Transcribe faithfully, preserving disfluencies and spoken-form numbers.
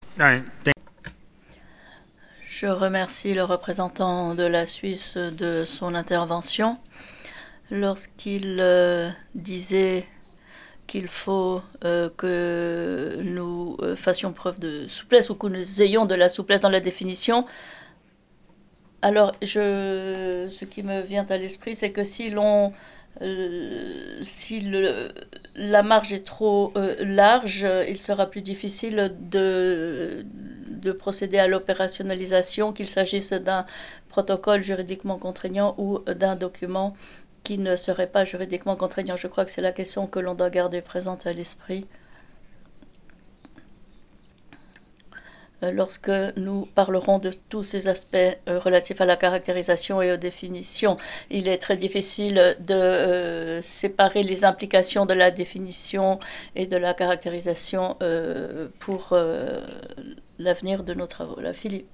right. Thank Je remercie le représentant de la Suisse de son intervention lorsqu'il euh, disait qu'il faut euh, que nous euh, fassions preuve de souplesse ou que nous ayons de la souplesse dans la définition. Alors, je, ce qui me vient à l'esprit, c'est que si l'on, euh, si le, la marge est trop euh, large, il sera plus difficile de, de procéder à l'opérationnalisation, qu'il s'agisse d'un protocole juridiquement contraignant ou d'un document qui ne serait pas juridiquement contraignant. Je crois que c'est la question que l'on doit garder présente à l'esprit lorsque nous parlerons de tous ces aspects euh, relatifs à la caractérisation et aux définitions. Il est très difficile de euh, séparer les implications de la définition et de la caractérisation euh, pour euh, l'avenir de nos travaux. Là, Philippe.